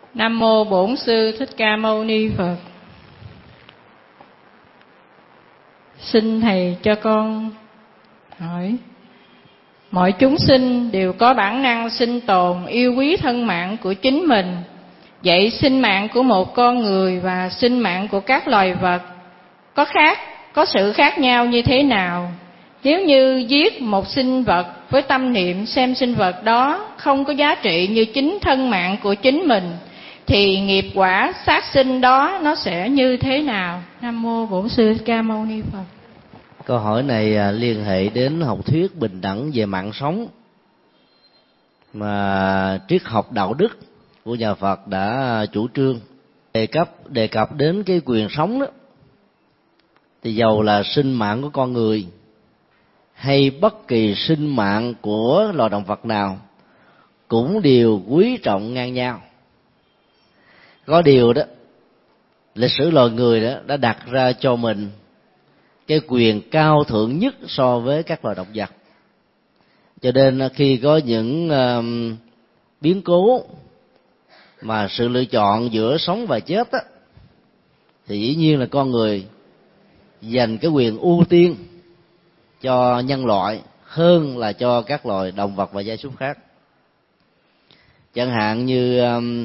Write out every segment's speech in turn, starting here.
Nam mô Bổn Sư Thích Ca Mâu Ni Phật. Xin thầy cho con hỏi, mọi chúng sinh đều có bản năng sinh tồn, yêu quý thân mạng của chính mình. Vậy sinh mạng của một con người và sinh mạng của các loài vật có sự khác nhau như thế nào? Nếu như giết một sinh vật với tâm niệm xem sinh vật đó không có giá trị như chính thân mạng của chính mình, thì nghiệp quả sát sinh đó nó sẽ như thế nào? Nam mô Bổn Sư Thích Ca Mâu Ni Phật. Câu hỏi này liên hệ đến học thuyết bình đẳng về mạng sống mà triết học đạo đức của nhà Phật đã chủ trương. Đề cập đến cái quyền sống đó, thì dầu là sinh mạng của con người hay bất kỳ sinh mạng của loài động vật nào cũng đều quý trọng ngang nhau. Có điều đó, lịch sử loài người đó đã đặt ra cho mình cái quyền cao thượng nhất so với các loài động vật. Cho nên khi có những biến cố mà sự lựa chọn giữa sống và chết á, thì dĩ nhiên là con người dành cái quyền ưu tiên cho nhân loại hơn là cho các loài động vật và gia súc khác. Chẳng hạn như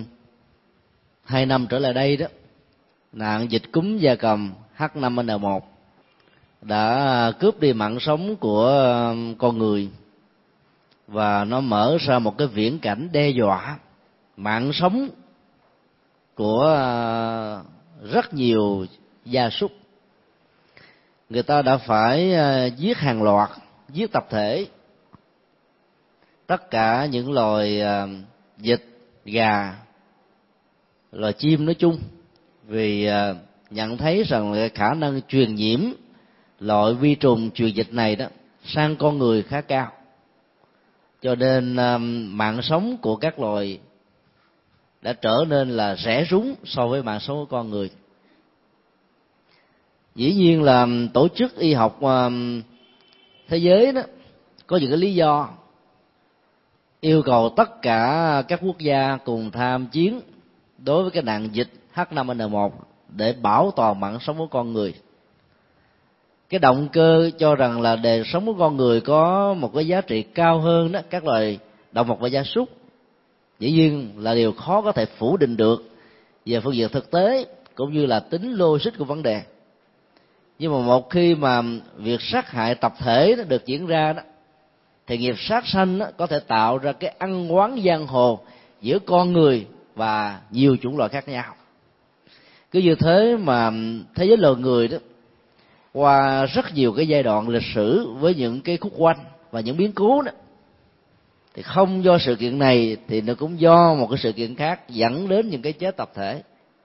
2 năm trở lại đây đó, nạn dịch cúm gia cầm H5N1 đã cướp đi mạng sống của con người, và nó mở ra một cái viễn cảnh đe dọa mạng sống của rất nhiều gia súc. Người ta đã phải giết hàng loạt, giết tập thể tất cả những loài vịt, gà, loài chim nói chung, vì nhận thấy rằng khả năng truyền nhiễm loại vi trùng truyền dịch này đó sang con người khá cao. Cho nên mạng sống của các loài đã trở nên là rẻ rúng so với mạng sống của con người. Dĩ nhiên là tổ chức y học thế giới đó có những cái lý do yêu cầu tất cả các quốc gia cùng tham chiến đối với cái nạn dịch H5N1 để bảo toàn mạng sống của con người. Cái động cơ cho rằng là đời sống của con người có một cái giá trị cao hơn đó các loài động vật và gia súc, dĩ nhiên là điều khó có thể phủ định được về phương diện thực tế cũng như là tính logic của vấn đề. Nhưng mà một khi mà việc sát hại tập thể đó được diễn ra đó, thì nghiệp sát sanh đó có thể tạo ra cái ăn oán giang hồ giữa con người và nhiều chủng loại khác nhau. Cứ như thế mà thế giới loài người đó qua rất nhiều cái giai đoạn lịch sử với những cái khúc quanh và những biến cố đó, thì không do sự kiện này thì nó cũng do một cái sự kiện khác dẫn đến những cái chết tập thể.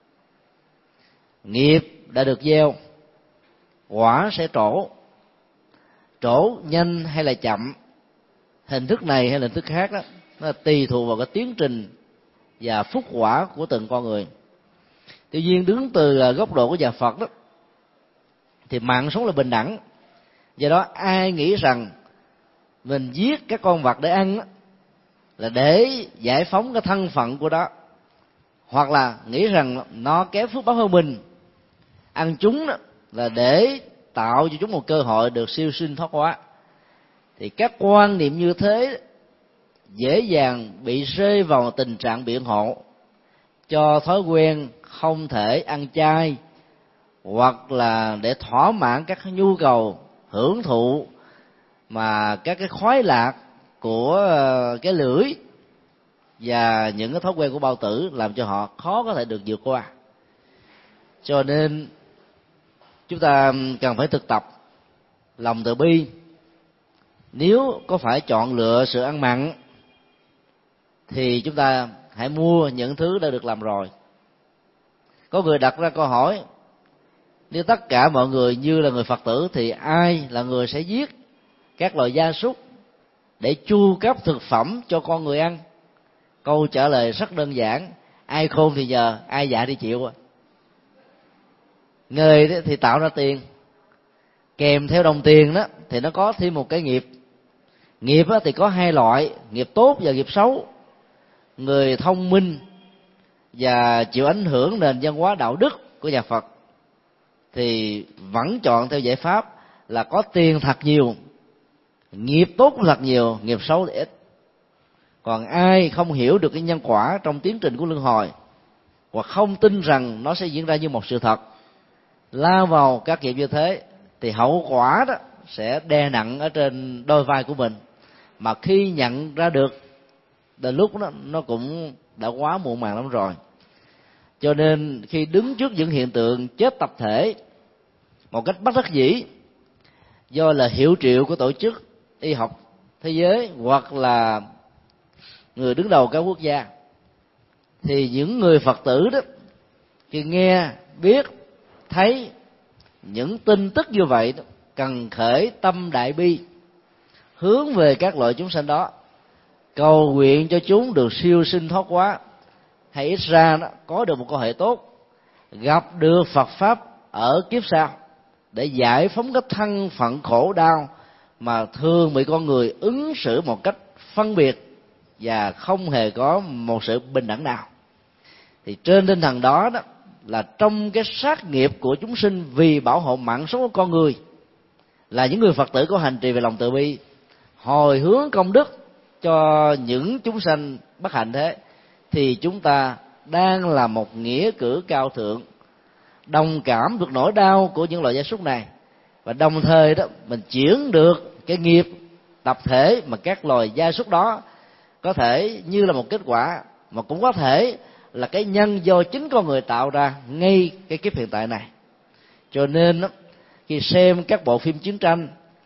Nghiệp đã được gieo, quả sẽ trổ nhanh hay là chậm, hình thức này hay là hình thức khác đó, nó là tùy thuộc vào cái tiến trình và phúc quả của từng con người. Tuy nhiên đứng từ góc độ của nhà Phật đó, thì mạng sống là bình đẳng. Do đó ai nghĩ rằng mình giết các con vật để ăn đó, là để giải phóng cái thân phận của đó, hoặc là nghĩ rằng nó kém phước báo hơn mình, ăn chúng đó là để tạo cho chúng một cơ hội được siêu sinh thoát hóa, thì các quan niệm như thế dễ dàng bị rơi vào tình trạng biện hộ cho thói quen không thể ăn chay, hoặc là để thỏa mãn các nhu cầu hưởng thụ mà các cái khoái lạc của cái lưỡi và những cái thói quen của bao tử làm cho họ khó có thể được vượt qua. Cho nên chúng ta cần phải thực tập lòng từ bi. Nếu có phải chọn lựa sự ăn mặn thì chúng ta hãy mua những thứ đã được làm rồi. Có người đặt ra câu hỏi, nếu tất cả mọi người như là người Phật tử thì ai là người sẽ giết các loài gia súc để chu cấp thực phẩm cho con người ăn? Câu trả lời rất đơn giản, ai khôn thì nhờ, ai dạ thì chịu. Người thì tạo ra tiền, kèm theo đồng tiền đó thì nó có thêm một cái nghiệp. Nghiệp thì có hai loại, nghiệp tốt và nghiệp xấu. Người thông minh và chịu ảnh hưởng nền văn hóa đạo đức của nhà Phật thì vẫn chọn theo giải pháp là có tiền thật nhiều, nghiệp tốt thật nhiều, nghiệp xấu thì ít. Còn ai không hiểu được cái nhân quả trong tiến trình của luân hồi, hoặc không tin rằng nó sẽ diễn ra như một sự thật, lao vào các nghiệp như thế, thì hậu quả đó sẽ đè nặng ở trên đôi vai của mình, mà khi nhận ra được đến lúc đó, nó cũng đã quá muộn màng lắm rồi. Cho nên khi đứng trước những hiện tượng chết tập thể một cách bất đắc dĩ, do là hiệu triệu của tổ chức y học thế giới hoặc là người đứng đầu các quốc gia, thì những người Phật tử đó khi nghe biết thấy những tin tức như vậy đó, cần khởi tâm đại bi, hướng về các loại chúng sanh đó, cầu nguyện cho chúng được siêu sinh thoát hóa, hay ít ra đó có được một cơ hội tốt, gặp được Phật pháp ở kiếp sau, để giải phóng cái thân phận khổ đau mà thường bị con người ứng xử một cách phân biệt và không hề có một sự bình đẳng nào. Thì trên tinh thần đó đó là trong cái sát nghiệp của chúng sinh vì bảo hộ mạng sống của con người, là những người Phật tử có hành trì về lòng từ bi, hồi hướng công đức cho những chúng sanh bất hạnh thế, thì chúng ta đang là một nghĩa cử cao thượng, đồng cảm được nỗi đau của những loài gia súc này, và đồng thời đó mình chuyển được cái nghiệp tập thể mà các loài gia súc đó có thể như là một kết quả, mà cũng có thể là cái nhân do chính con người tạo ra ngay cái kiếp hiện tại này. Cho nên đó, khi xem các bộ phim chiến tranh,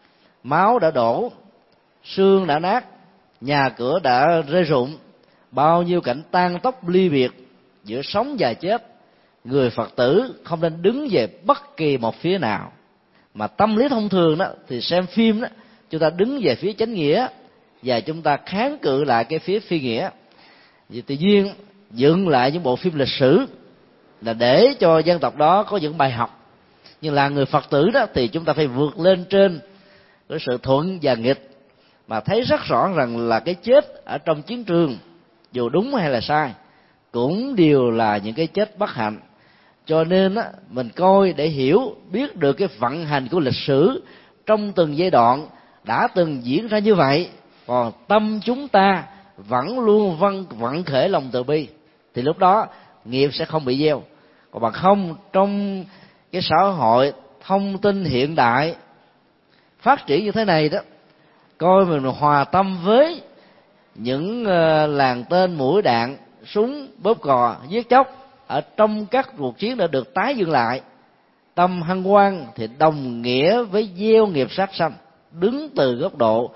máu đã đổ, xương đã nát, nhà cửa đã rơi rụng, bao nhiêu cảnh tan tóc ly biệt giữa sống và chết, người Phật tử không nên đứng về bất kỳ một phía nào. Mà tâm lý thông thường đó thì xem phim đó, chúng ta đứng về phía chánh nghĩa và chúng ta kháng cự lại cái phía phi nghĩa. Vì tự nhiên dựng lại những bộ phim lịch sử là để cho dân tộc đó có những bài học. Nhưng là người Phật tử đó thì chúng ta phải vượt lên trên cái sự thuận và nghịch, mà thấy rất rõ rằng là cái chết ở trong chiến trường, dù đúng hay là sai, cũng đều là những cái chết bất hạnh. Cho nên á, mình coi để hiểu biết được cái vận hành của lịch sử trong từng giai đoạn đã từng diễn ra như vậy, còn tâm chúng ta vẫn luôn vận khởi lòng từ bi, thì lúc đó nghiệp sẽ không bị gieo. Còn bằng không, trong cái xã hội thông tin hiện đại phát triển như thế này đó, coi mình hòa tâm với những làng tên mũi đạn, súng bóp cò giết chóc ở trong các cuộc chiến đã được tái dựng lại, tâm hân hoan thì đồng nghĩa với gieo nghiệp sát sanh, đứng từ góc độ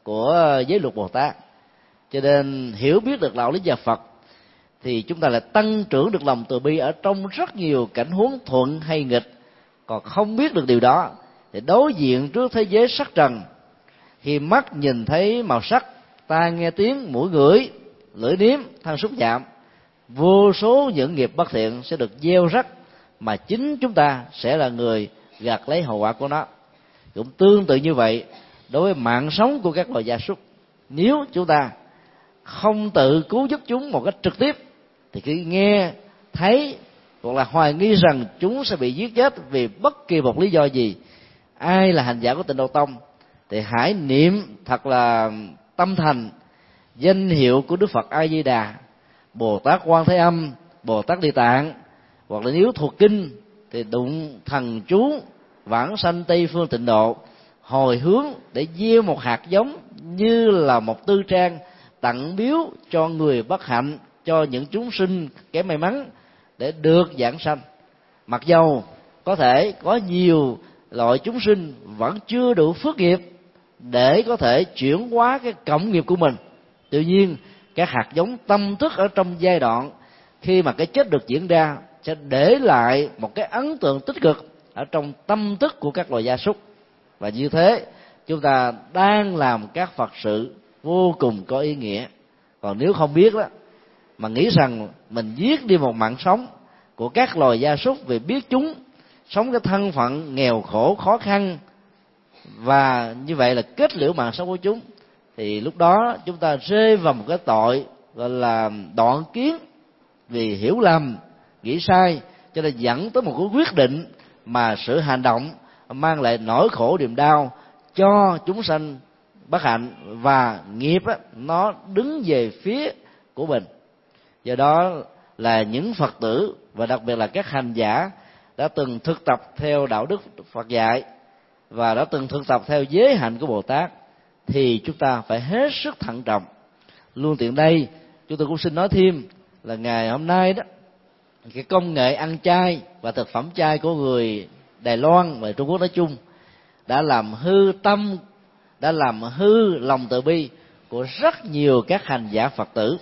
của giới luật Bồ Tát. Cho nên hiểu biết được đạo lý nhà Phật thì chúng ta lại tăng trưởng được lòng từ bi ở trong rất nhiều cảnh huống thuận hay nghịch. Còn không biết được điều đó thì đối diện trước thế giới sắc trần, khi mắt nhìn thấy màu sắc, tai nghe tiếng, mũi ngửi, lưỡi nếm, thân xúc chạm, vô số những nghiệp bất thiện sẽ được gieo rắc, mà chính chúng ta sẽ là người gặt lấy hậu quả của nó. Cũng tương tự như vậy đối với mạng sống của các loài gia súc, nếu chúng ta không tự cứu giúp chúng một cách trực tiếp, thì khi nghe thấy hoặc là hoài nghi rằng chúng sẽ bị giết chết vì bất kỳ một lý do gì, ai là hành giả của Tịnh Độ Tông thì hãy niệm thật là tâm thành danh hiệu của Đức Phật A Di Đà, Bồ Tát Quan Thế Âm, Bồ Tát Địa Tạng, hoặc là nếu thuộc kinh thì đụng thần chú vãng sanh Tây Phương Tịnh Độ, hồi hướng để gieo một hạt giống như là một tư trang tặng biếu cho người bất hạnh, cho những chúng sinh kém may mắn để được giảng sanh. Mặc dầu có thể có nhiều loại chúng sinh vẫn chưa đủ phước nghiệp để có thể chuyển hóa cái cộng nghiệp của mình, tuy nhiên các hạt giống tâm thức ở trong giai đoạn khi mà cái chết được diễn ra sẽ để lại một cái ấn tượng tích cực ở trong tâm thức của các loài gia súc. Và như thế chúng ta đang làm các Phật sự vô cùng có ý nghĩa. Còn nếu không biết đó, mà nghĩ rằng mình giết đi một mạng sống của các loài gia súc vì biết chúng sống cái thân phận nghèo khổ khó khăn, và như vậy là kết liễu mạng sống của chúng, thì lúc đó chúng ta rơi vào một cái tội gọi là đoạn kiến vì hiểu lầm, nghĩ sai, cho nên dẫn tới một cái quyết định mà sự hành động mang lại nỗi khổ niềm đau cho chúng sanh bất hạnh, và nghiệp á, nó đứng về phía của mình. Do đó là những Phật tử và đặc biệt là các hành giả đã từng thực tập theo đạo đức Phật dạy và đã từng thực tập theo giới hạnh của Bồ Tát thì chúng ta phải hết sức thận trọng. Luôn tiện đây chúng tôi cũng xin nói thêm là ngày hôm nay đó, cái công nghệ ăn chay và thực phẩm chay của người Đài Loan và Trung Quốc nói chung đã làm hư tâm, đã làm hư lòng từ bi của rất nhiều các hành giả Phật tử.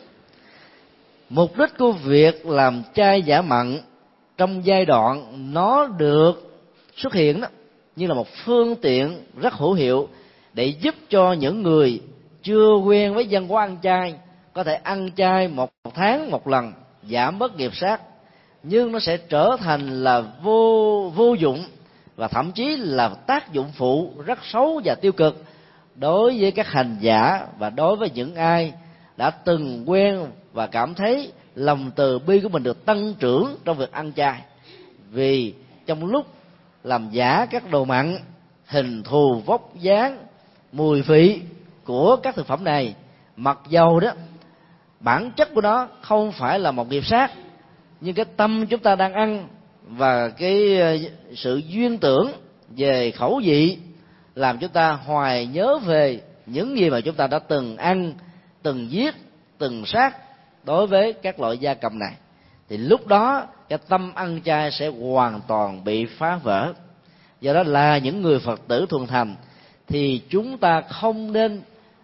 Mục đích của việc làm chay giả mặn trong giai đoạn nó được xuất hiện đó như là một phương tiện rất hữu hiệu để giúp cho những người chưa quen với văn hóa ăn chay có thể ăn chay một tháng một lần, giảm bớt nghiệp sát, nhưng nó sẽ trở thành là vô dụng và thậm chí là tác dụng phụ rất xấu và tiêu cực đối với các hành giả và đối với những ai đã từng quen và cảm thấy lòng từ bi của mình được tăng trưởng trong việc ăn chay. Vì trong lúc làm giả các đồ mặn, hình thù, vóc dáng, mùi vị của các thực phẩm này, mặc dầu đó bản chất của nó không phải là một nghiệp sát, nhưng cái tâm chúng ta đang ăn và cái sự duyên tưởng về khẩu vị làm chúng ta hoài nhớ về những gì mà chúng ta đã từng ăn, từng giết, từng sát đối với các loại gia cầm này, thì lúc đó cái tâm ăn chay sẽ hoàn toàn bị phá vỡ. Do đó là những người Phật tử thuần thành thì chúng ta không nên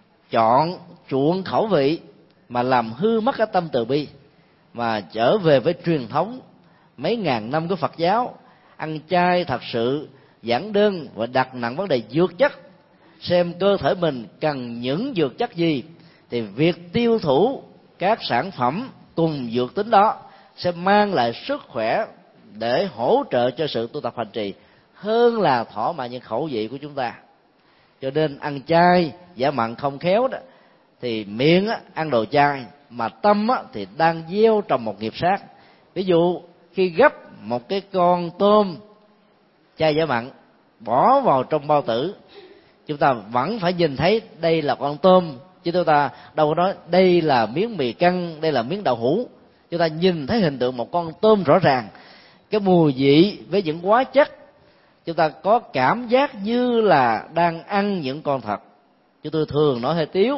chọn chuộng khẩu vị mà làm hư mất cái tâm từ bi, mà trở về với truyền thống mấy ngàn năm của Phật giáo. Ăn chay thật sự giản đơn và đặt nặng vấn đề dược chất, xem cơ thể mình cần những dược chất gì thì việc tiêu thụ các sản phẩm cùng dược tính đó sẽ mang lại sức khỏe để hỗ trợ cho sự tu tập hành trì hơn là thỏa mãn những khẩu vị của chúng ta. Cho nên ăn chay giả mặn không khéo đó thì miệng ăn đồ chay mà tâm thì đang gieo trồng một nghiệp sát. Ví dụ khi gấp một cái con tôm chay giả mặn bỏ vào trong bao tử, chúng ta vẫn phải nhìn thấy đây là con tôm, chứ chúng ta đâu có nói đây là miếng mì căng, đây là miếng đậu hũ. Chúng ta nhìn thấy hình tượng một con tôm rõ ràng, cái mùi vị với những hóa chất, chúng ta có cảm giác như là đang ăn những con thật. Chúng tôi thường nói hơi tiếu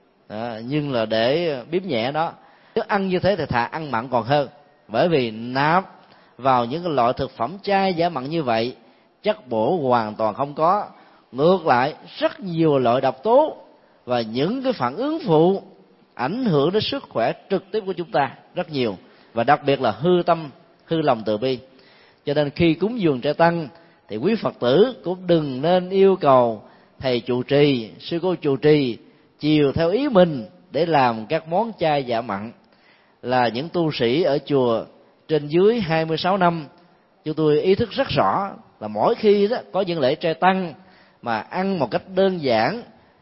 nhưng là để biếm nhẹ đó. Nếu ăn như thế thì thà ăn mặn còn hơn, bởi vì nạp vào những cái loại thực phẩm chay giả mặn như vậy chất bổ hoàn toàn không có, ngược lại rất nhiều loại độc tố và những cái phản ứng phụ ảnh hưởng đến sức khỏe trực tiếp của chúng ta rất nhiều, và đặc biệt là hư tâm, hư lòng từ bi. Cho nên khi cúng dường trai tăng thì quý Phật tử cũng đừng nên yêu cầu thầy trụ trì, sư cô trụ trì chiều theo ý mình để làm các món chay giả mặn. Là những tu sĩ ở chùa trên dưới 26 năm, chúng tôi ý thức rất rõ là mỗi khi đó có những lễ trai tăng mà ăn một cách đơn giản,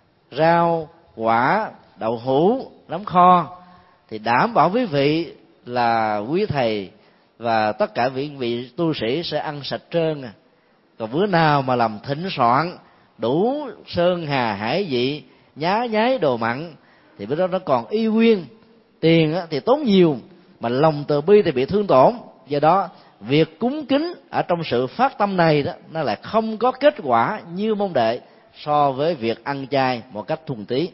rau, quả, đậu hũ, nấm kho, thì đảm bảo quý vị là quý thầy và tất cả vị tu sĩ sẽ ăn sạch trơn. Còn bữa nào mà làm thịnh soạn đủ sơn hà hải vị, nhá nhái đồ mặn thì bữa đó nó còn y nguyên, tiền thì tốn nhiều mà lòng từ bi thì bị thương tổn. Do đó việc cúng kính ở trong sự phát tâm này đó, nó lại không có kết quả như mong đợi so với việc ăn chay một cách thuần túy.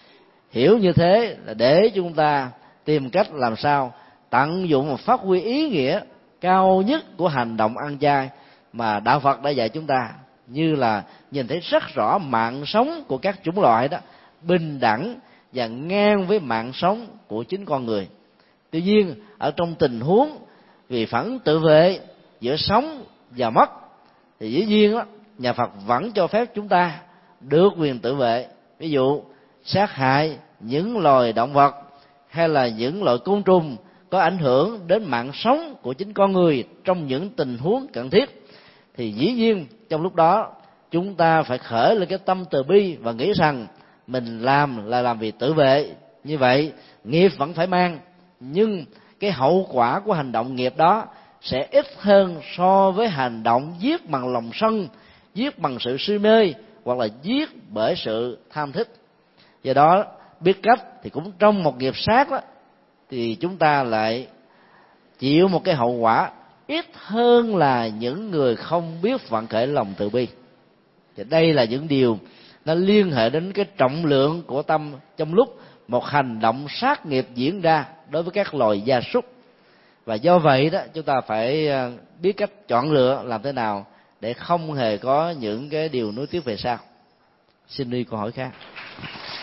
Hiểu như thế là để chúng ta tìm cách làm sao tận dụng và phát huy ý nghĩa cao nhất của hành động ăn chay mà đạo Phật đã dạy chúng ta, như là nhìn thấy rất rõ mạng sống của các chủng loại đó bình đẳng và ngang với mạng sống của chính con người. Tuy nhiên ở trong tình huống vì phản ứng tự vệ giữa sống và mất thì dĩ nhiên đó, nhà Phật vẫn cho phép chúng ta được quyền tự vệ. Ví dụ sát hại những loài động vật hay là những loại côn trùng có ảnh hưởng đến mạng sống của chính con người trong những tình huống cần thiết, thì dĩ nhiên trong lúc đó chúng ta phải khởi lên cái tâm từ bi và nghĩ rằng mình làm là làm vì tự vệ. Như vậy nghiệp vẫn phải mang, nhưng cái hậu quả của hành động nghiệp đó sẽ ít hơn so với hành động giết bằng lòng sân, giết bằng sự si mê, hoặc là giết bởi sự tham thích. Do đó biết cách thì cũng trong một nghiệp sát đó, thì chúng ta lại chịu một cái hậu quả ít hơn là những người không biết vận khởi lòng từ bi. Thì đây là những điều nó liên hệ đến cái trọng lượng của tâm trong lúc một hành động sát nghiệp diễn ra đối với các loài gia súc. Và do vậy đó, chúng ta phải biết cách chọn lựa làm thế nào để không hề có những cái điều nuối tiếc về sau. Xin đi câu hỏi khác.